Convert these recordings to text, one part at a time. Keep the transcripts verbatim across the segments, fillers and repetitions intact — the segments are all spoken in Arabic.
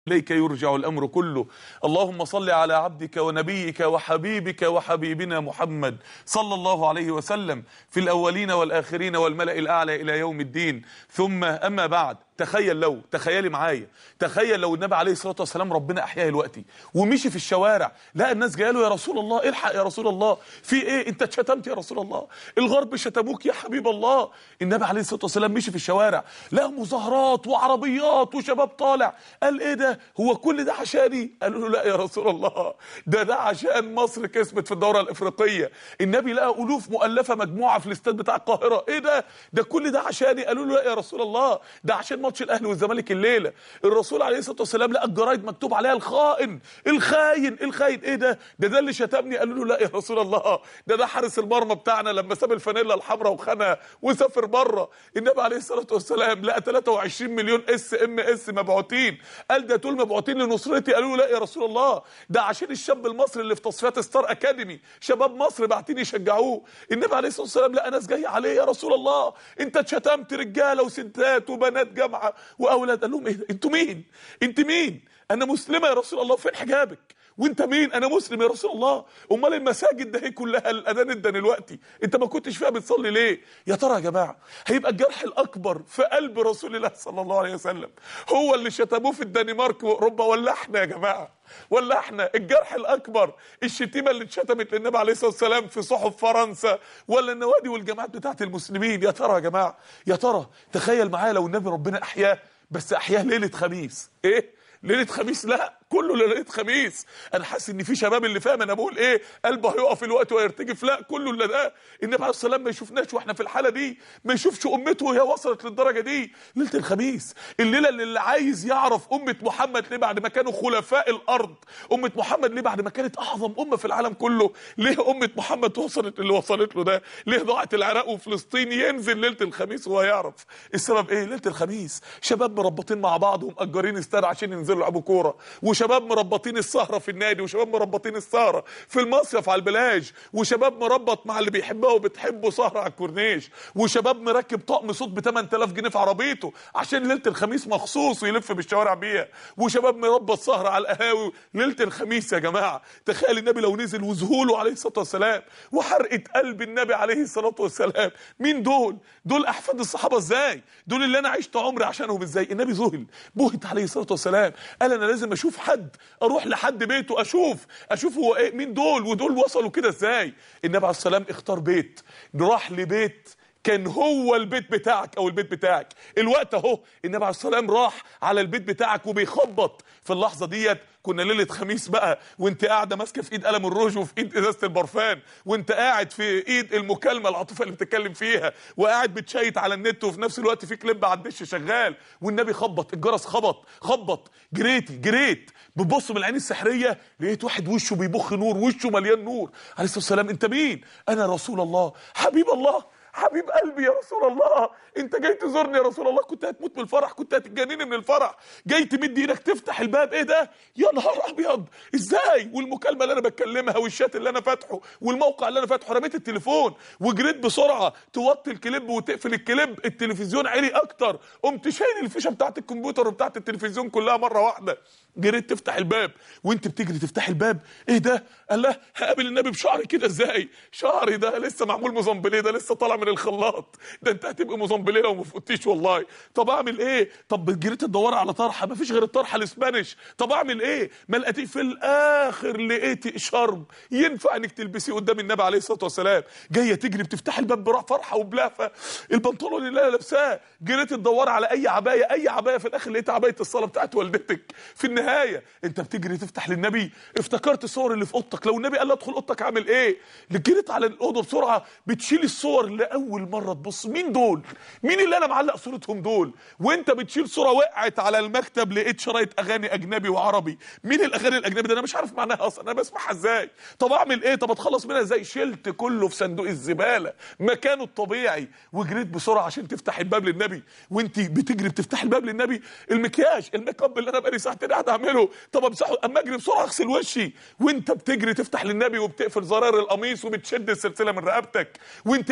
إليك يرجع الأمر كله. اللهم صل على عبدك ونبيك وحبيبك وحبيبنا محمد صلى الله عليه وسلم في الأولين والآخرين والملأ الأعلى إلى يوم الدين. ثم أما بعد، تخيل لو تخيلي معايا تخيل لو النبي عليه الصلاة والسلام ربنا أحياه دلوقتي ومشي في الشوارع، لا الناس جايه له: يا رسول الله الحق، يا رسول الله في ايه؟ انت اتشتمت يا رسول الله، الغرب شتموك يا حبيب الله. النبي عليه الصلاة والسلام مشي في الشوارع، لا مظاهرات وعربيات وشباب طالع، قال ايه ده؟ هو كل ده عشاني؟ قالوا له: لا يا رسول الله، ده ده عشان مصر كسبت في الدورة الإفريقية. النبي لقى ألوف مؤلفة مجموعة في الاستاد بتاع القاهرة، ايه ده؟ ده كل ده عشاني؟ قالوا له: لا يا رسول الله، ده عشان ماتش الاهلي والزمالك الليله. الرسول عليه الصلاه والسلام لقى الجرايد مكتوب عليها الخائن الخاين الخاين، ايه ده؟ ده ده اللي شتمني. قالوا له: لا يا رسول الله، ده ده حارس المرمى بتاعنا لما ساب الفانيلا الحمراء وخانها وسافر بره. النبي عليه الصلاه والسلام لقى ثلاثة وعشرين مليون اس ام اس مبعوتين، قال ده دول مبعوتين لنصرتي. قالوا له: لا يا رسول الله، ده عشان الشاب المصري اللي في تصفيات ستار اكاديمي، شباب مصر باعتين يشجعوه. النبي عليه الصلاه والسلام لقى ناس جايه عليه: يا رسول الله انت اتشتمت رجاله وستات وبنات جامعه واولاد. قال لهم: ايه؟ انتوا مين؟ انت مين؟ انا مسلمه يا رسول الله، فين حجابك؟ وانت مين؟ انا مسلم يا رسول الله. امال المساجد ده هي كلها الاذان ادى دلوقتي، انت ما كنتش فيها بتصلي ليه؟ يا ترى يا جماعه هيبقى الجرح الاكبر في قلب رسول الله صلى الله عليه وسلم هو اللي شتموه في الدنمارك واوروبا، ولا احنا يا جماعه؟ ولا احنا الجرح الاكبر الشتيمه اللي اتشتمت للنبي عليه الصلاه والسلام في صحف فرنسا، ولا النوادي والجامعات بتاعت المسلمين؟ يا ترى يا جماعه، يا ترى تخيل معايا لو النبي ربنا احياه، بس احياه ليله خميس. ايه ليله خميس؟ لا كله ليله خميس. انا حاسس ان في شباب اللي فاهم انا بقول ايه قلبه هيقف الوقت ويرتجف. لا كله الا ده. النبي عليه الصلاه والسلام ما يشوفناش واحنا في الحاله دي، ما يشوفش امته وهي وصلت للدرجه دي. ليله الخميس، الليله اللي, اللي عايز يعرف امه محمد ليه بعد ما كانوا خلفاء الارض، امه محمد ليه بعد ما كانت اعظم امه في العالم كله، ليه امه محمد وصلت اللي وصلت له ده؟ ليه ضاعت العراق وفلسطين؟ ينزل ليله الخميس وهو يعرف السبب ايه. ليله الخميس شباب مربطين مع بعض ومأجرين استاد عشان ينزلوا يلعبوا كوره، وشباب مربطين السهره في النادي، وشباب مربطين السهره في المصيف على البلاج، وشباب مربط مع اللي بيحبها وبتحبه سهره على الكورنيش، وشباب مركب طقم صوت ب ثمانية آلاف جنيه في عربيته عشان ليله الخميس مخصوص ويلف بالشوارع بيها، وشباب مربط سهره على القهاوي ليله الخميس. يا جماعه تخيل النبي لو نزل وذهوله عليه الصلاه والسلام وحرقه قلب النبي عليه الصلاه والسلام. مين دول؟ دول احفاد الصحابه ازاي؟ دول اللي انا عشت عمري عشانهم ازاي؟ النبي ذهل بهت عليه الصلاه والسلام، قال انا لازم اشوف حد، اروح لحد بيته اشوف اشوف هو ايه، مين دول ودول وصلوا كده ازاي. النبي عليه السلام اختار بيت، راح لبيت كان هو البيت بتاعك او البيت بتاعك الوقت اهو. النبي عليه السلام راح على البيت بتاعك وبيخبط. في اللحظه ديت كنا ليله خميس بقى، وانت قاعده ماسكه في ايد قلم الروج وفي ايد ازازه البرفان، وانت قاعد في ايد المكالمه العاطفه اللي بتتكلم فيها، وقاعد بتشيت على النت، وفي نفس الوقت في كليب على الدش شغال، والنبي خبط الجرس، خبط خبط جريتي جريت بتبص من العين السحريه، لقيت واحد وشه بيبخ نور، وشه مليان نور عليه الصلاه والسلام. انت مين؟ انا رسول الله حبيب الله حبيب قلبي يا رسول الله، انت جاي تزورني يا رسول الله. كنت هتموت من الفرح، كنت هتتجنني من الفرح، جاي تمد ايدك تفتح الباب، ايه ده؟ يا نهار ابيض ازاي؟ والمكالمه اللي انا بتكلمها والشات اللي انا فاتحه والموقع اللي انا فاتحه، رميت التليفون وجريت بسرعه توطي الكليب وتقفل الكليب، التلفزيون عالي اكتر، قمت شايل الفيشه بتاعت الكمبيوتر وبتاعت التلفزيون كلها مره واحده، جريت تفتح الباب، وانت بتجري تفتح الباب، ايه ده؟ قال له هقابل النبي بشعري كده ازاي؟ شعري ده لسه معمول مزمبليه، ده لسه طالع من الخلاط، ده انت هتبقى مزمبليه لو ما فقتيش والله. طب اعمل ايه؟ طب جريت تدور على طرحه، ما فيش غير الطرحه الاسبانيش، طب اعمل ايه؟ ما لقيتيه. في الاخر لقيتي شرب ينفع انك تلبسيه قدام النبي عليه الصلاه والسلام، جايه تجري بتفتح الباب براح فرحه وبلهفه، البنطلون اللي انا لابساه، جريت تدور على اي عبايه، اي عبايه، في الاخر لقيت عبايه الصلاه بتاعت والدتك. في النهايه انت بتجري تفتح للنبي، افتكرت الصور اللي في اوضتك، لو النبي قال لي ادخل اوضتك عامل ايه؟ جريت على الاوضه بسرعه بتشيل الصور لاول مره تبص، مين دول؟ مين اللي انا معلق صورتهم دول؟ وانت بتشيل صوره وقعت على المكتب لقيت شرايط اغاني اجنبي وعربي، مين الاغاني الاجنبي ده؟ انا مش عارف معناها اصلا، انا بسمعها ازاي؟ طب اعمل ايه؟ طب اتخلص منها ازاي؟ شلت كله في صندوق الزباله مكانه الطبيعي، وجريت بسرعه عشان تفتح الباب للنبي. وانت بتجري بتفتح الباب للنبي، المكياج الميك اب اللي انا بقالي ساعتين قاعد اعمله، طب امسحه، اما اجري بسرعه اغسل وشي، وانت بتجري تفتح للنبي وبتقفل زرار القميص وبتشد السلسله من رقبتك، وانت اخيرا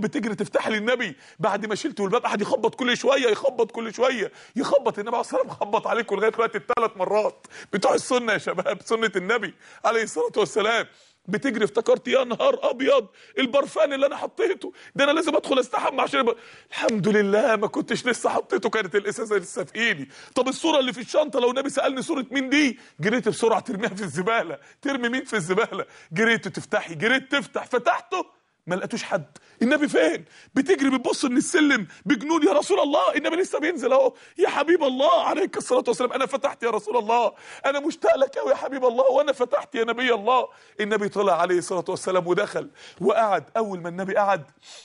بتجري تفتح للنبي بعد ما شلته الباب، قعد يخبط كل شويه يخبط كل شويه يخبط، النبي عليه الصلاه والسلام خبط عليكم لغايه دلوقتي الثلاث مرات بتوع السنه يا شباب، سنه النبي عليه الصلاه والسلام. بتجري افتكرت يا نهار ابيض البرفان اللي انا حطيته ده، انا لازم ادخل استحمى عشان يبقى. الحمد لله ما كنتش لسه حطيته، كانت الازازه لسه في ايدي. طب الصوره اللي في الشنطه لو النبي سالني صوره مين دي، جريت بسرعه ترميها في الزباله. ترمي مين في الزباله؟ جريت تفتحي، جريت تفتح، فتحته ما لقيتوش حد. النبي فين؟ بتجري بتبص من السلم بجنون، يا رسول الله النبي لسه بينزل اهو. يا حبيب الله عليك الصلاه والسلام، انا فتحت يا رسول الله، انا مشتاق لك قوي يا حبيب الله، وانا فتحت يا نبي الله. النبي طلع عليه الصلاه والسلام ودخل وقعد. اول ما النبي قعد،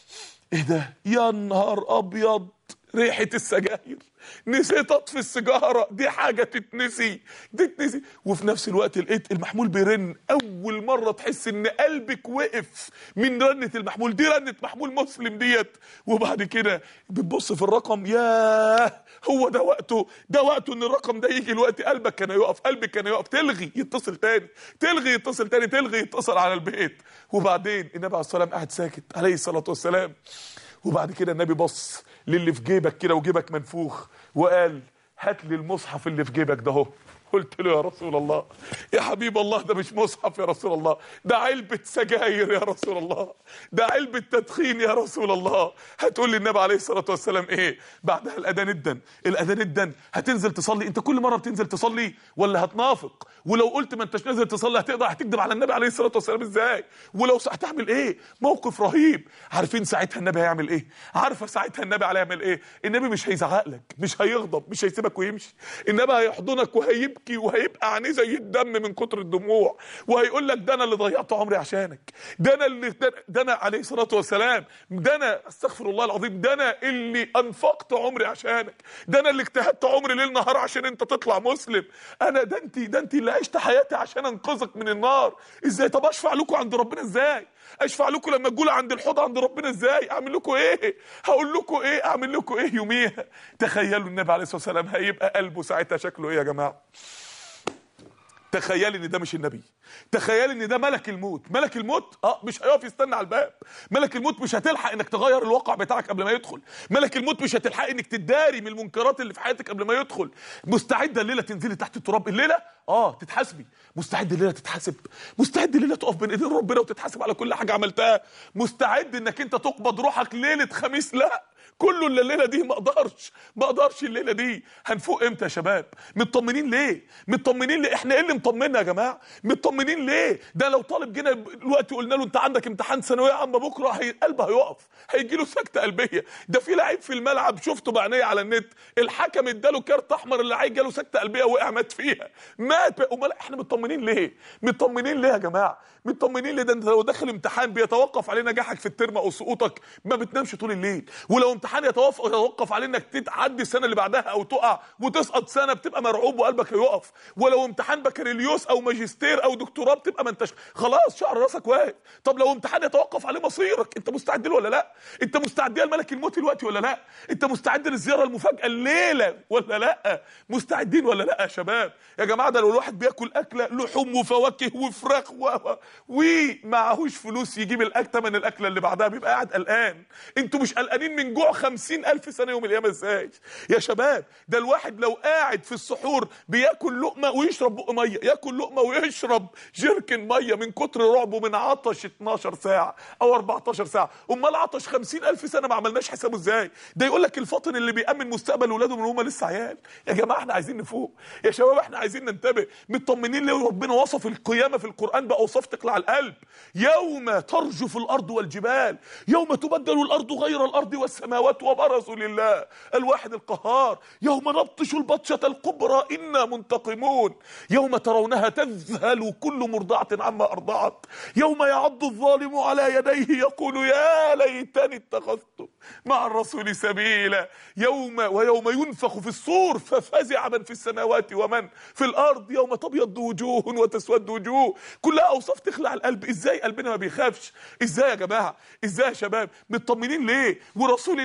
ايه ده؟ يا نهار ابيض ريحه السجاير، نسيت اطفي السيجاره، دي حاجه تتنسي دي تتنسي. وفي نفس الوقت لقيت المحمول بيرن، اول مره تحس ان قلبك وقف من رنه المحمول دي، رنه محمول مسلم ديت. وبعد كده بتبص في الرقم، ياه هو ده وقته، ده وقته ان الرقم ده يجي الوقت. قلبك كان يقف، قلبك كان يقف، تلغي يتصل تاني، تلغي يتصل تاني، تلغي يتصل على البيت. وبعدين النبي عليه الصلاه والسلام قاعد ساكت عليه الصلاه والسلام. وبعد كده النبي بص للي في جيبك كده وجيبك منفوخ وقال هات لي المصحف اللي في جيبك ده اهو. قلت له يا رسول الله، يا حبيب الله ده مش مصحف يا رسول الله، ده علبة سجاير يا رسول الله، ده علبة تدخين يا رسول الله. هتقول لي النبي عليه الصلاة والسلام ايه؟ بعدها الأذان ادن، الأذان ادن، هتنزل تصلي؟ انت كل مرة بتنزل تصلي ولا هتنافق؟ ولو قلت ما انتش نازل تصلي هتقدر هتكذب على النبي عليه الصلاة والسلام ازاي؟ ولو هتعمل ايه؟ موقف رهيب. عارفين ساعتها النبي هيعمل ايه؟ عارفه ساعتها النبي هيعمل ايه؟ النبي مش هيزعق لك، مش هيغضب، مش هيسيبك ويمشي. النبي هيحضنك وهيبكي وهيبقى عينيه زي الدم من كتر الدموع، وهيقول لك ده انا اللي ضيعت عمري عشانك، ده انا اللي ده, ده انا عليه الصلاه والسلام، ده انا استغفر الله العظيم، ده انا اللي انفقت عمري عشانك، ده انا اللي اجتهدت عمري ليل نهار عشان انت تطلع مسلم، انا ده انت ده انت اللي عشت حياتي عشان انقذك من النار. ازاي؟ طب اشفع لكم عند ربنا ازاي؟ اشفع لكم لما تقولوا عند الحوض عند ربنا ازاي؟ اعمل لكم ايه؟ هقول لكم ايه؟ اعمل لكم ايه يوميها؟ تخيلوا النبي عليه الصلاه والسلام هيبقى قلبه ساعتها شكله ايه يا جماعه؟ تخيل ان ده مش النبي، تخيل ان ده ملك الموت. ملك الموت اه مش هيقف يستنى على الباب، ملك الموت مش هتلحق انك تغير الواقع بتاعك قبل ما يدخل، ملك الموت مش هتلحق انك تداري من المنكرات اللي في حياتك قبل ما يدخل. مستعده الليله تنزلي تحت التراب الليله؟ اه تتحاسبي. مستعد الليله تتحاسب، مستعد الليله تقف بين ايدين ربنا وتتحاسب على كل حاجه عملتها، مستعد انك انت تقبض روحك ليله خميس؟ لا كله اللي الليله دي ما اقدرش ما اقدرش الليله دي. هنفوق امتى يا شباب؟ مطمنين ليه؟ مطمنين ليه؟ احنا ايه اللي مطمنا يا جماعه؟ مطمنين ليه؟ ده لو طالب جينا دلوقتي قلنا له انت عندك امتحان ثانويه عامه بكره، هي قلبه هيقف، هيجي له سكته قلبيه. ده في لعيب في الملعب شفته بعينيا على النت، الحكم اداله كارت احمر، اللعيب جاله سكته قلبيه وقع مات فيها، مات. امال احنا مطمنين ليه؟ مطمنين ليه يا جماعه؟ مطمنين ليه؟ ده انت لو داخل امتحان بيتوقف عليه نجاحك في الترم او سقوطك ما بتنامش طول الليل، ولو امتحان يتوقف يتوقف عليه انك تعدي السنه اللي بعدها او تقع وتسقط سنه بتبقى مرعوب وقلبك هيقف، ولو امتحان بكالوريوس او ماجستير او دكتوراه بتبقى ما انتش خلاص شعر راسك واقف. طب لو امتحان يتوقف عليه مصيرك، انت مستعد له ولا لا؟ انت مستعد لملك الموت دلوقتي ولا لا؟ انت مستعد للزياره المفاجاه الليله ولا لا؟ مستعدين ولا لا يا شباب؟ يا جماعه ده لو الواحد بياكل اكله لحوم وفواكه وفراخ و... ومعهوش فلوس يجيب الاكل ثمن الاكله اللي بعدها بيبقى قاعد قلقان. انتوا مش قلقانين من جوع خمسين الف سنه يوم القيامه ازاي يا شباب؟ ده الواحد لو قاعد في السحور بياكل لقمه ويشرب بق ميه، ياكل لقمه ويشرب جيركن ميه من كتر رعبه من عطش اتناشر ساعه او اربعتاشر ساعه، امال عطش خمسين الف سنه ما عملناش حسابه ازاي؟ ده يقول لك الفاطن اللي بيامن مستقبل اولاده من هم لسه عيال. يا جماعه احنا عايزين نفوق يا شباب، احنا عايزين ننتبه. مطمنين ليه؟ ربنا وصف القيامه في القران باوصاف تقلع القلب. يوم ترجف الارض والجبال، يوم تبدل الارض غير الارض والسماوات وبرزوا لله الواحد القهار، يوم نبطش البطشه الكبرى انا منتقمون، يوم ترونها تذهل كل مرضعه عما ارضعت، يوم يعض الظالم على يديه يقول يا ليتني اتخذت مع الرسول سبيلا، يوم ويوم ينفخ في الصور ففزع من في السماوات ومن في الارض، يوم تبيض وجوه وتسود وجوه. كلها اوصاف تخلع القلب. ازاي قلبنا ما بيخافش؟ ازاي يا جماعه؟ ازاي يا شباب؟ مطمنين ليه؟ ورسول الله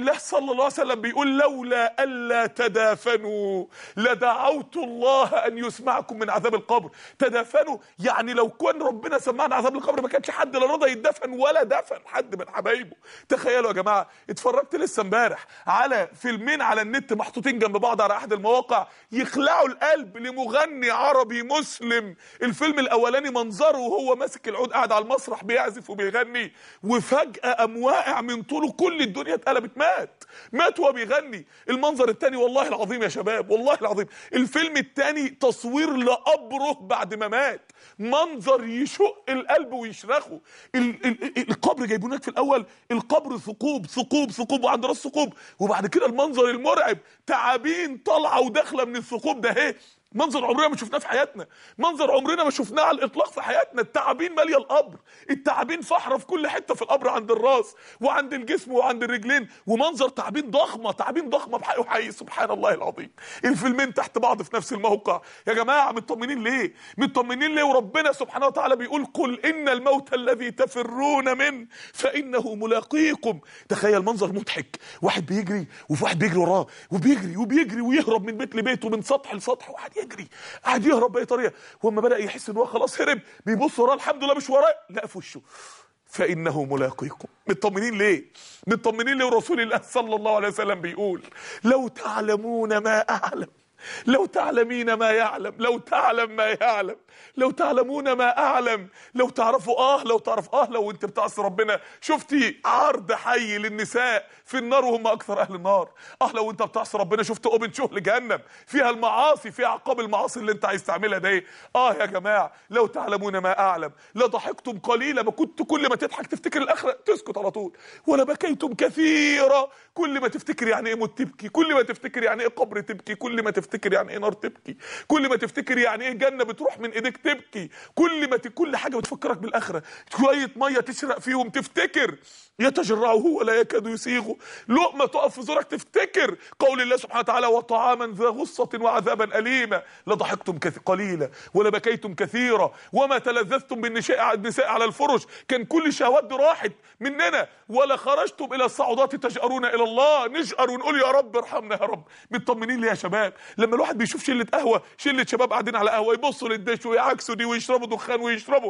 الله صلى الله عليه وسلم بيقول لولا ألا تدافنوا لدعوت الله أن يسمعكم من عذاب القبر. تدافنوا يعني لو كان ربنا سمعنا عذاب القبر ما كانش حد لا رضى يدفن ولا دفن حد من حبايبه. تخيلوا يا جماعة، اتفرجت لسه امبارح على فيلمين على النت محطوطين جنب بعض على أحد المواقع يخلعوا القلب لمغني عربي مسلم. الفيلم الأولاني منظره وهو ماسك العود قاعد على المسرح بيعزف وبيغني، وفجأة قام واقع من طوله كل الدنيا اتقلبت، مات مات وهو بيغني. المنظر الثاني والله العظيم يا شباب والله العظيم، الفيلم الثاني تصوير لقبره بعد ما مات، منظر يشق القلب ويشرخه. ال ال القبر جايبونك في الاول القبر ثقوب ثقوب ثقوب وعند راس ثقوب، وبعد كده المنظر المرعب تعابين طالعه وداخله من الثقوب ده. اهي منظر عمرنا ما شفناه في حياتنا، منظر عمرنا ما شفناه على الاطلاق في حياتنا. التعابين ماليه القبر، التعابين فحره في كل حته في القبر، عند الراس وعند الجسم وعند الرجلين، ومنظر تعابين ضخمه تعابين ضخمه بحقه حي. سبحان الله العظيم، الفيلمين تحت بعض في نفس الموقع. يا جماعه مطمنين ليه؟ مطمنين ليه وربنا سبحانه وتعالى بيقول قل ان الموت الذي تفرون منه فانه ملاقيكم. تخيل منظر مضحك، واحد بيجري وفي واحد بيجري وراه وبيجري وبيجري ويهرب من بيت لبيت ومن سطح لسطح، واحد يجري قاعد يهرب باي طريقه، واما بدا يحس ان هو خلاص هرب بيبص وراه الحمد لله مش وراه، لا في وشه فانه ملاقيكم. مطمنين ليه؟ مطمنين ليه ورسول الله صلى الله عليه وسلم بيقول لو تعلمون ما اعلم لو تعلمين ما يعلم لو تعلم ما يعلم لو تعلمون ما اعلم لو تعرفوا اه لو تعرف اه لو انت بتعصي ربنا شفتي عرض حي للنساء في النار وهم اكثر اهل النار. اه لو انت بتعصي ربنا شفت اوبن شو لجهنم فيها المعاصي، فيها عقاب المعاصي اللي انت عايز تعملها ده. اه يا جماعه لو تعلمون ما اعلم لضحكتم قليلا، ما كنت كل ما تضحك تفتكر الاخره تسكت على طول، ولا بكيتم كثيرا، كل ما تفتكر يعني ايه موت تبكي، كل ما تفتكر يعني ايه قبر تبكي، كل ما تفتكر يعني ايه نار تبكي، كل ما تفتكر يعني ايه جنه بتروح من ايديك تبكي، كل ما ت... كل حاجه بتفكرك بالاخره. شويه ميه تشرق فيهم تفتكر يتجرعه ولا يكاد يسيغه، لقمه تقف في زورك تفتكر قول الله سبحانه وتعالى وطعاما ذا غصه وعذابا اليما. لضحكتم كث... قليلا ولا بكيتم كثيرا وما تلذذتم بالنساء النساء على الفرش، كان كل الشهوات دي راحت مننا، ولا خرجتم الى الصعودات تجأرون الى الله، نجأر ونقول يا رب ارحمنا يا رب. مطمنين ليه يا شباب؟ لما الواحد بيشوف شله قهوه شله شباب قاعدين على قهوه يبصوا للدش ويعكسوا دي ويشربوا دخان ويشربوا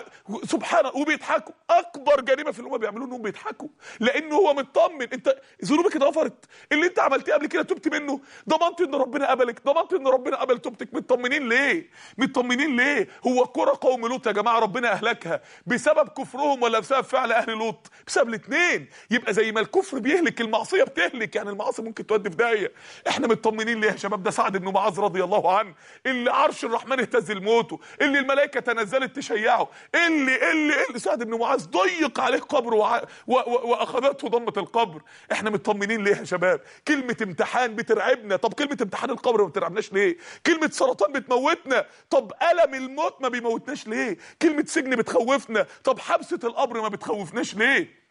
سبحان وبيضحكوا، اكبر جريمه في اللي هم بيعملوه انهم بيضحكوا لانه هو مطمن. انت ذنوبك اتغفرت، اللي انت عملتيه قبل كده تبت منه، ضمنت ان ربنا قبلك، ضمنت ان ربنا قبل توبتك. مطمنين ليه؟ مطمنين ليه؟ هو قرى قوم لوط يا جماعه ربنا اهلكها بسبب كفرهم ولا بسبب فعل اهل لوط؟ بسبب الاثنين. يبقى زي ما الكفر بيهلك المعصيه بتهلك، يعني المعاصي ممكن تودي في داهيه. احنا مطمنين ليه يا شباب؟ ده سعد بن معاذ رضي الله عنه اللي عرش الرحمن اهتز لموته، اللي الملائكه تنزلت تشيعه، اللي اللي, اللي سعد بن معاذ ضيق عليه قبره وع... و... و... واخذته ضمه القبر. احنا مطمنين ليه يا شباب؟ كلمه امتحان بترعبنا، طب كلمه امتحان القبر ما بترعبناش ليه؟ كلمه سرطان بتموتنا، طب الم الموت ما بيموتناش ليه؟ كلمه سجن بتخوفنا، طب حبسه القبر ما بتخوفناش ليه؟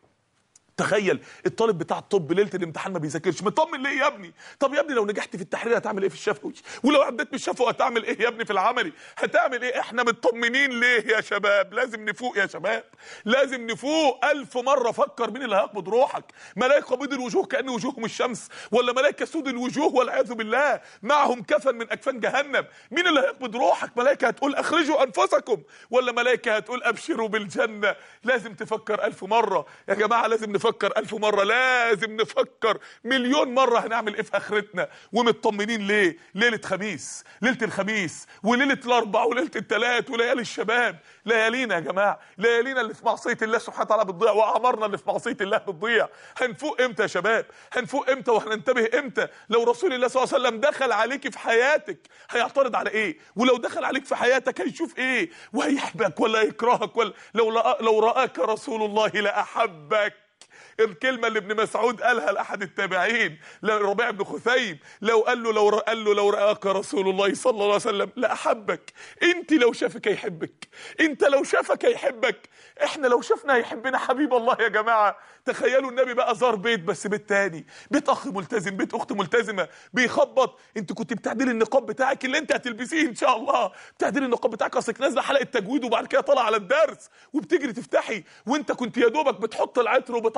تخيل الطالب بتاع الطب ليله الامتحان ما بيذاكرش، مطمن ليه يا ابني؟ طب يا ابني لو نجحت في التحرير هتعمل ايه في الشفوي؟ ولو عديت من الشفوي هتعمل ايه يا ابني في العملي؟ هتعمل ايه؟ احنا مطمنين ليه يا شباب؟ لازم نفوق يا شباب، لازم نفوق. ألف مره فكر مين اللي هيقبض روحك؟ ملائكه بيض الوجوه كأن وجوههم الشمس، ولا ملائكه سود الوجوه والعياذ بالله معهم كفن من اكفان جهنم؟ مين اللي هيقبض روحك؟ ملائكه هتقول اخرجوا انفسكم، ولا ملائكه هتقول ابشروا بالجنه؟ لازم تفكر ألف مره يا جماعه، لازم نفكر ألف مرة، لازم نفكر مليون مرة هنعمل إيه في آخرتنا. ومطمنين ليه؟ ليلة خميس، ليلة الخميس وليلة الأربع وليلة الثلاث وليالي الشباب، ليالينا يا جماعة، ليالينا اللي في معصية الله سبحانه وتعالى بتضيع، وأعمارنا اللي في معصية الله بتضيع. هنفوق إمتى يا شباب؟ هنفوق إمتى وهننتبه إمتى؟ لو رسول الله صلى الله عليه وسلم دخل عليك في حياتك هيعترض على إيه؟ ولو دخل عليك في حياتك هيشوف إيه؟ وهيحبك ولا يكرهك؟ ولا لو لو رآك رسول الله لأحبك. الكلمه اللي ابن مسعود قالها لاحد التابعين لربيع بن خثيم، لو قال له لو قال له لو راك رسول الله صلى الله عليه وسلم لاحبك. انت لو شافك هيحبك، انت لو شافك هيحبك، احنا لو شفنا هيحبنا حبيب الله يا جماعه. تخيلوا النبي بقى زار بيت، بس بيت تاني، بيت اخ ملتزم، بيت اخت ملتزمه، بيخبط. انت كنت بتعدلي النقاب بتاعك اللي انت هتلبسيه ان شاء الله، بتعدلي النقاب بتاعك اصلك نازله حلقه تجويد وبعد كده طالعه على الدرس وبتجري تفتحي، وانت كنت يا دوبك بتحط العطر وبتعطر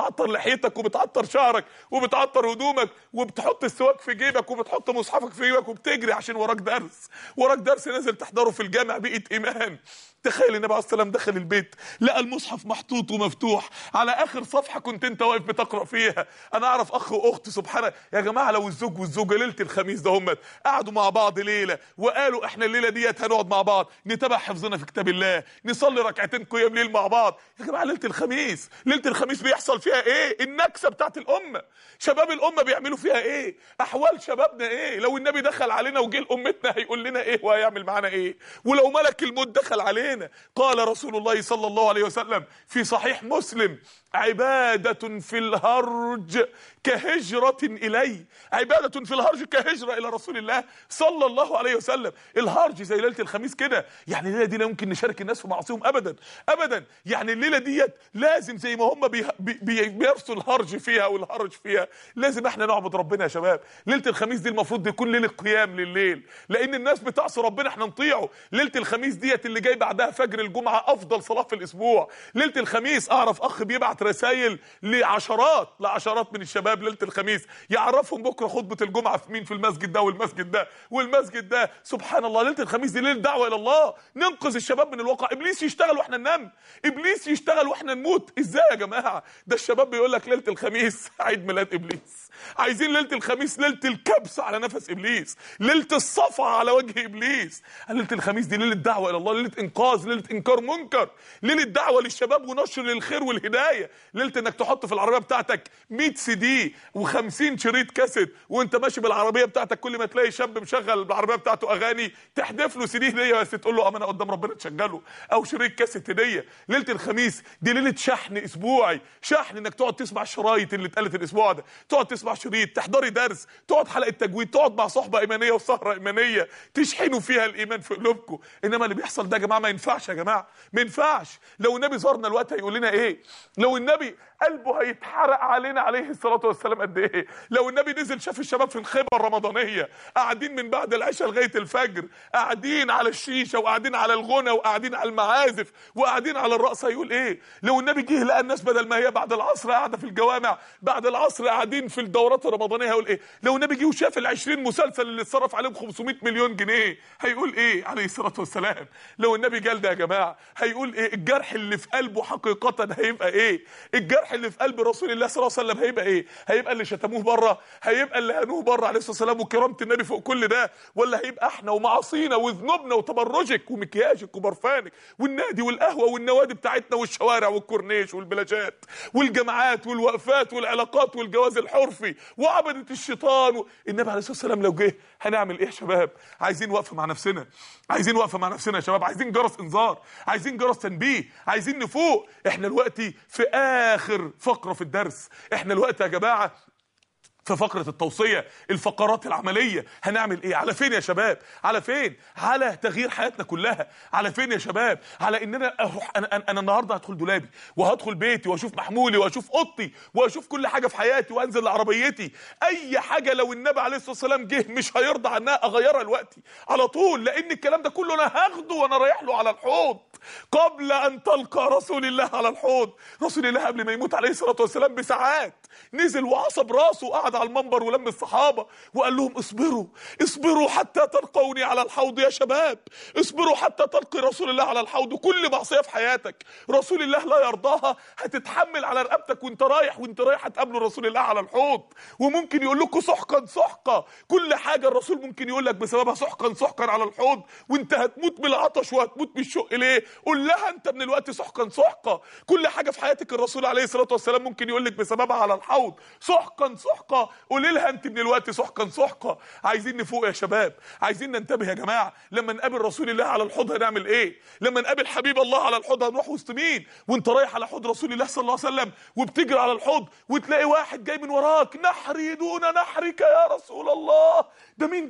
وبتعطر لحيتك وبتعطر شعرك وبتعطر هدومك وبتحط السواك في جيبك وبتحط مصحفك في جيبك وبتجري عشان وراك درس، وراك درس نازل تحضره في الجامع بيئة ايمان. تخيل النبي عليه الصلاه والسلام دخل البيت لقى المصحف محطوط ومفتوح على اخر صفحه كنت انت واقف بتقرا فيها. انا اعرف اخ واخت سبحان يا جماعه، لو الزوج والزوجه ليله الخميس ده هم قعدوا مع بعض ليله وقالوا احنا الليله ديت هنقعد مع بعض نتابع حفظنا في كتاب الله، نصلي ركعتين قيام ليل مع بعض. يا جماعه ليله الخميس، ليله الخميس بيحصل فيها ايه؟ النكسه بتاعت الامه. شباب الامه بيعملوا فيها ايه؟ احوال شبابنا ايه؟ لو النبي دخل علينا وجه لامتنا هيقول لنا ايه وهيعمل معانا ايه؟ ولو ملك الموت دخل علينا، قال رسول الله صلى الله عليه وسلم في صحيح مسلم: عبادة في الهرج كهجرة إلي. عبادة في الهرج كهجرة إلى رسول الله صلى الله عليه وسلم. الهرج زي ليلة الخميس كده، يعني الليلة دي لا يمكن نشارك الناس في معصيهم أبدا أبدا. يعني الليلة ديت لازم زي ما هم بي بي بيرسوا الهرج فيها والهرج فيها، لازم احنا نعبد ربنا يا شباب. ليلة الخميس دي المفروض يكون ليلة قيام لليل، لأن الناس بتعصي ربنا احنا نطيعه. ليلة الخميس ديت اللي جاي بعدها فجر الجمعة أفضل صلاة في الأسبوع. ليلة الخميس أعرف أخ بيبعت رسائل لعشرات لعشرات من الشباب ليله الخميس يعرفهم بكره خطبه الجمعه في مين، في المسجد ده والمسجد ده والمسجد ده. سبحان الله، ليله الخميس دي ليله دعوه الى الله، ننقذ الشباب من الواقع. ابليس يشتغل واحنا ننام، ابليس يشتغل واحنا نموت. ازاي يا جماعه؟ ده الشباب بيقول لك ليله الخميس عيد ميلاد ابليس. عايزين ليله الخميس ليله الكبس على نفس ابليس، ليله الصفع على وجه ابليس. ليله الخميس دي ليله دعوه الى الله، ليله انقاذ، ليله انكار منكر، ليله دعوه للشباب ونشر للخير والهدايه. ليله انك تحط في العربيه بتاعتك مية سي دي وخمسين شريط كاسيت وانت ماشي بالعربيه بتاعتك، كل ما تلاقي شاب مشغل بالعربيه بتاعته اغاني تحدف له سي دي هديه بس تقول له امانه قدام ربنا تشغله، او شريط كاسيت هديه. ليله الخميس دي ليله شحن اسبوعي، شحن انك تقعد تسمع الشرايط اللي اتقالت الاسبوع ده، تقعد تسمع شريط، تحضري درس، تقعد حلقه تجويد، تقعد مع صحبه ايمانيه وسهره ايمانيه تشحنوا فيها الايمان في قلوبكم. انما اللي بيحصل ده يا جماعه ما ينفعش، يا جماعه ما ينفعش. لو النبي زارنا الوقت هيقول لنا ايه؟ لو النبي قلبه هيتحرق علينا عليه الصلاه والسلام قد ايه؟ لو النبي نزل شاف الشباب في الخيمه الرمضانيه قاعدين من بعد العشاء لغايه الفجر، قاعدين على الشيشه وقاعدين على الغنى وقاعدين على المعازف وقاعدين على الرقص، هيقول ايه؟ لو النبي جه لقى الناس بدل ما هي بعد العصر قاعده في الجوامع، بعد العصر قاعدين في الدورات الرمضانيه، هيقول ايه؟ لو النبي جه وشاف العشرين مسلسل اللي اتصرف عليهم خمسمائة مليون جنيه، هيقول ايه عليه الصلاه والسلام؟ لو النبي جال ده يا جماعه هيقول ايه؟ الجرح اللي في قلبه حقيقه هيبقى ايه؟ الجرح اللي في قلب رسول الله صلى الله عليه وسلم هيبقى ايه؟ هيبقى اللي شتموه بره؟ هيبقى اللي هنوه بره عليه الصلاه والسلام وكرامه النبي فوق كل ده؟ ولا هيبقى احنا ومعاصينا وذنوبنا وتبرجك ومكياجك وبرفانك والنادي والقهوه والنوادي بتاعتنا والشوارع والكورنيش والبلاجات والجامعات والوقفات والعلاقات والجواز الحرفي وعبده الشيطان و... النبي عليه الصلاه والسلام لو جه هنعمل ايه يا شباب؟ عايزين وقفه مع نفسنا، عايزين وقفه مع نفسنا يا شباب، عايزين جرس انذار، عايزين جرس تنبيه، عايزين نفوق. احنا دلوقتي في اخر فقره في الدرس، احنا دلوقتي يا جماعه في فقرة التوصية، الفقرات العملية. هنعمل ايه؟ على فين يا شباب؟ على فين؟ على تغيير حياتنا كلها. على فين يا شباب؟ على ان انا اروح انا, أنا, أنا النهارده هدخل دولابي وهدخل بيتي واشوف محمولي واشوف اوضتي واشوف كل حاجة في حياتي وانزل لعربيتي. اي حاجة لو النبي عليه الصلاة والسلام جه مش هيرضى عنها اغيرها دلوقتي على طول، لان الكلام ده كله انا هاخده وانا رايح له على الحوض قبل ان تلقى رسول الله على الحوض. رسول الله قبل ما يموت عليه الصلاة والسلام بساعات نزل وعصب راسه وقعد على المنبر ولم الصحابه وقال لهم اصبروا اصبروا حتى تلقوني على الحوض يا شباب، اصبروا حتى تلقي رسول الله على الحوض. كل معصيه في حياتك رسول الله لا يرضاها هتتحمل على رقبتك وانت رايح وانت رايح هتقابلوا رسول الله على الحوض، وممكن يقول لكم سحقا سحقا. كل حاجه الرسول ممكن يقول لك بسببها سحقا سحقا على الحوض وانت هتموت بالعطش وهتموت بالشوق. ليه؟ قول لها انت من الوقت سحقا سحقا. كل حاجه في حياتك الرسول عليه الصلاه والسلام ممكن يقول لك بسببها على الحوض سحقا سحقا، قولي لها انت من الوقت سحقا سحقا. عايزين نفوق يا شباب، عايزين ننتبه يا جماعه. لما نقابل رسول الله على الحوض هنعمل ايه؟ لما نقابل حبيب الله على الحوض هنروح وسط مين؟ وانت رايح على حوض رسول الله صلى الله عليه وسلم وبتجري على الحوض وتلاقي واحد جاي من وراك، نحري دون نحرك يا رسول الله. ده مين ده؟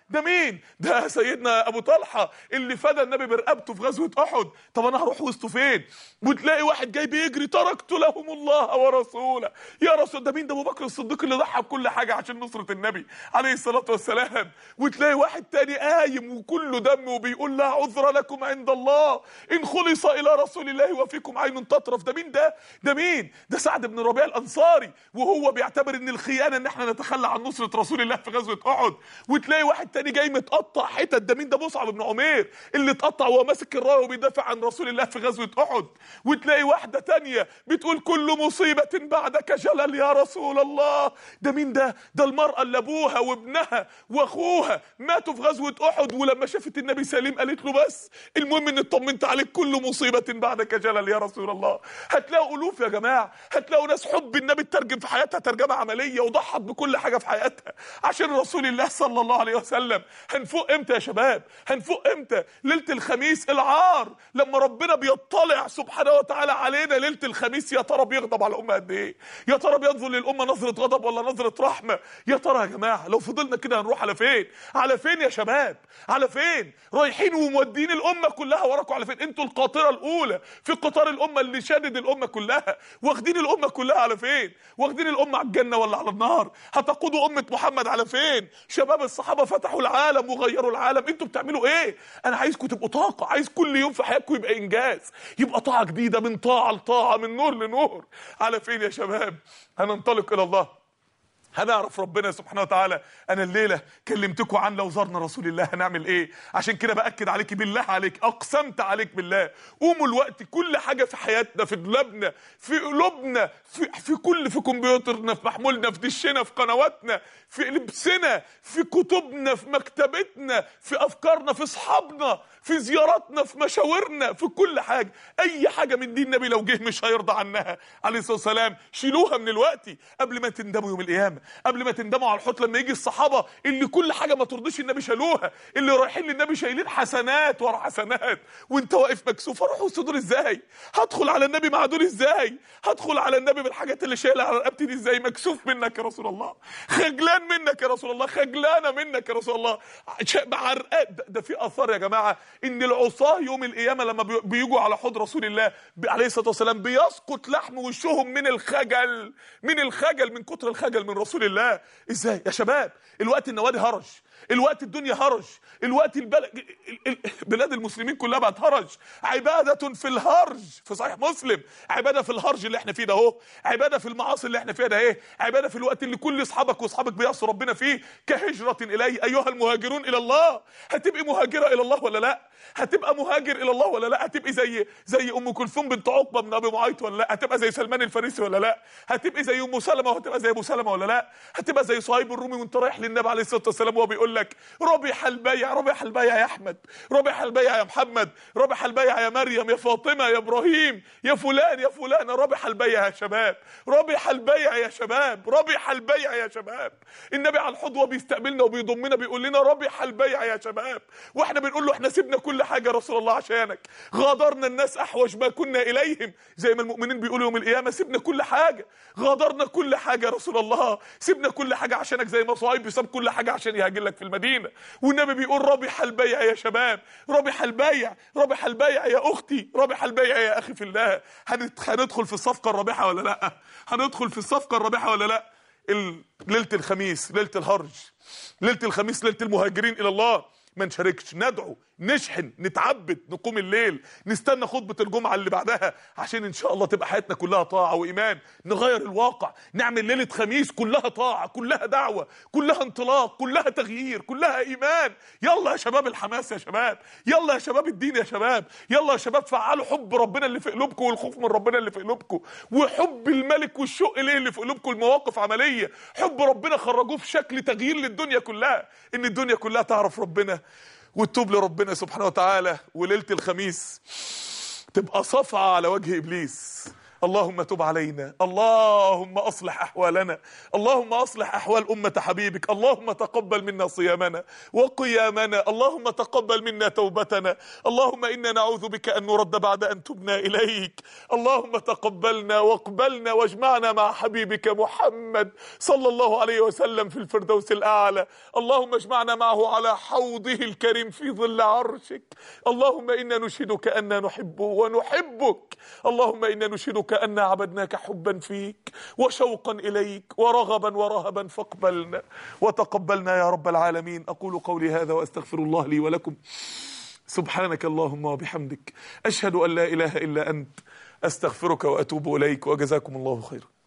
ده مين؟ ده سيدنا ابو طلحه اللي فدى النبي برقبته في غزوه احد. طب انا هروح وسطه فين؟ وتلاقي واحد جاي بيجري تركت لهم الله ورسوله. يا رسول، ده مين؟ ده ابو بكر الصديق اللي ضحى بكل حاجه عشان نصره النبي عليه الصلاه والسلام. وتلاقي واحد تاني قايم وكله دم وبيقول لا عذر لكم عند الله ان خلص الى رسول الله وفيكم عين تطرف. ده مين ده؟ ده مين؟ ده سعد بن ربيع الانصاري، وهو بيعتبر ان الخيانه ان احنا نتخلى عن نصره رسول الله في غزوه احد. وتلاقي واحد تاني جاي متقطع حتت. ده مين؟ ده مصعب بن عمير اللي اتقطع وهو ماسك الرايه وبيدافع عن رسول الله في غزوه احد. وتلاقي واحده تانيه بتقول كل مصيبه بعدك جلل يا رسول الله. ده مين ده؟ ده المراه اللي ابوها وابنها واخوها ماتوا في غزوه احد، ولما شافت النبي سليم قالت له بس المهم ان اطمنت عليك، كل مصيبه بعدك جلل يا رسول الله. هتلاقوا الوف يا جماعه، هتلاقوا ناس حب النبي ترجم في حياتها ترجمه عمليه وضحت بكل حاجه في حياتها عشان رسول الله صلى الله عليه وسلم. هنفوق امتى يا شباب؟ هنفوق امتى؟ ليله الخميس العار لما ربنا بيطلع سبحانه وتعالى علينا ليله الخميس، يا ترى بيغضب على الامه قد ايه؟ يا ترى بينظر للامه نظره غضب ولا نظره رحمه؟ يا ترى يا جماعه لو فضلنا كده هنروح على فين؟ على فين يا شباب؟ على فين؟ رايحين ومودين الامه كلها وراكم على فين؟ انتوا القاطره الاولى في قطار الامه اللي شادد الامه كلها، واخدين الامه كلها على فين؟ واخدين الامه على الجنه ولا على النار؟ هتقودوا امه محمد على فين؟ شباب الصحابه فتحوا العالم وغيروا العالم، انتوا بتعملوا ايه؟ انا عايزكم تبقوا طاقه، عايز كل يوم في حياتكم يبقى انجاز، يبقى طاعه جديده، من طاعه لطاعه، من نور لنور. على فين يا شباب؟ هننطلق الى الله، هنعرف ربنا سبحانه وتعالى. انا الليله كلمتكم عن لو زرنا رسول الله هنعمل ايه. عشان كده باكد عليك بالله عليك، اقسمت عليك بالله، قوموا الوقت كل حاجه في حياتنا، في دولابنا، في قلوبنا، في في كل في كمبيوترنا، في محمولنا، في دشنا، في قنواتنا، في لبسنا، في كتبنا، في مكتبتنا، في افكارنا، في اصحابنا، في زياراتنا، في مشاورنا، في كل حاجه. اي حاجه من دين النبي لو جه مش هيرضى عنها عليه الصلاه والسلام شيلوها من الوقت قبل ما تندموا يوم القيامه، قبل ما تندموا على الحوت لما يجي الصحابه اللي كل حاجه ما ترضيش النبي شالوها، اللي رايحين للنبي شايلين حسنات ورا حسنات وانت واقف مكسوف. اروح وسط دول ازاي؟ هدخل على النبي مع دول ازاي؟ هدخل على النبي بالحاجات اللي شايلها على رقبتي دي ازاي؟ مكسوف منك يا رسول الله، خجلان منك يا رسول الله، خجلانه منك يا رسول الله، عرقات. ده, ده في اثار يا جماعه ان العصاه يوم القيامه لما بيجوا على حوض رسول الله عليه الصلاه والسلام بيسقط لحم وشهم من الخجل، من الخجل، من كتر الخجل من رسول الله. ازاي يا شباب؟ الوقت النوادي هرج، الوقت الدنيا هرج، الوقت البلد بلاد المسلمين كلها بقت هرج، عباده في الهرج. في صحيح مسلم عباده في الهرج اللي احنا فيه ده اهو، عباده في المعاصي اللي احنا فيها ده ايه، عباده في الوقت اللي كل اصحابك واصحابك بيعصوا ربنا فيه كهجره اليه ايها المهاجرون الى الله. هتبقي مهاجره الى الله ولا لا؟ هتبقى مهاجر الى الله ولا لا؟ هتبقي زي زي ام كلثوم بنت عقبه بن ابي معيط ولا لا؟ هتبقى زي سلمان الفارسي ولا لا؟ هتبقي زي ام سلمة وهتبقى زي ابو سلمة ولا لا؟ هتبقى زي صهيب الرومي وانت رايح للنبي عليه الصلاه والسلام وهو بيقول لك ربح البيع، ربح البيع يا احمد، ربح البيع يا محمد، ربح البيع يا مريم، يا فاطمه، يا ابراهيم، يا فلان، يا فلان، ربح البيع يا شباب، ربح البيع يا شباب، ربح البيع يا شباب. النبي على الحوض بيستقبلنا وبيضمنا بيقول لنا ربح البيع يا شباب، واحنا بنقول له احنا سيبنا كل حاجه يا رسول الله عشانك، غادرنا الناس احوج ما كنا اليهم، زي ما المؤمنين بيقولوا يوم القيامه سيبنا كل حاجه، غادرنا كل حاجه يا رسول الله، سيبنا كل حاجه عشانك، زي ما صهيب بيساب كل حاجه عشان يهاجر لك في المدينه. والنبي بيقول ربح البيع يا شباب، ربح البيع، ربح البيع يا اختي، ربح البيع يا اخي في الله. هندخل في الصفقه الرابحه ولا لا؟ هندخل في الصفقه الرابحه ولا لا؟ ليله الخميس ليله الهرج، ليله الخميس ليله المهاجرين الى الله. ما نشاركش، ندعو، نشحن، نتعبد، نقوم الليل، نستنى خطبة الجمعة اللي بعدها عشان ان شاء الله تبقى حياتنا كلها طاعة وإيمان، نغير الواقع، نعمل ليلة خميس كلها طاعة، كلها دعوة، كلها انطلاق، كلها تغيير، كلها إيمان. يلا يا شباب الحماس يا شباب، يلا يا شباب الدين يا شباب، يلا يا شباب فعلوا حب ربنا اللي في قلوبكم والخوف من ربنا اللي في قلوبكم وحب الملك والشوق ليه اللي في قلوبكم، المواقف عملية، حب ربنا خرجوه في شكل تغيير للدنيا كلها، ان الدنيا كلها تعرف ربنا وتتوب لربنا سبحانه وتعالى. وليله الخميس تبقى صفعه على وجه ابليس، اللهم تب علينا، اللهم أصلح أحوالنا، اللهم أصلح أحوال أمة حبيبك، اللهم تقبل منا صيامنا وقيامنا، اللهم تقبل منا توبتنا، اللهم إنا نعوذ بك أن نرد بعد أن تبنا إليك. اللهم تقبلنا واقبلنا واجمعنا مع حبيبك محمد صلى الله عليه وسلم في الفردوس الأعلى. اللهم اجمعنا معه على حوضه الكريم في ظل عرشك. اللهم إنا نشهدك أننا نحبه ونحبك، اللهم إنا نشهدك أننا عبدناك حبا فيك وشوقا إليك ورغبا ورهبا، فاقبلنا وتقبلنا يا رب العالمين. أقول قولي هذا وأستغفر الله لي ولكم. سبحانك اللهم وبحمدك، أشهد أن لا إله إلا أنت، أستغفرك وأتوب إليك، وجزاكم الله خيرا.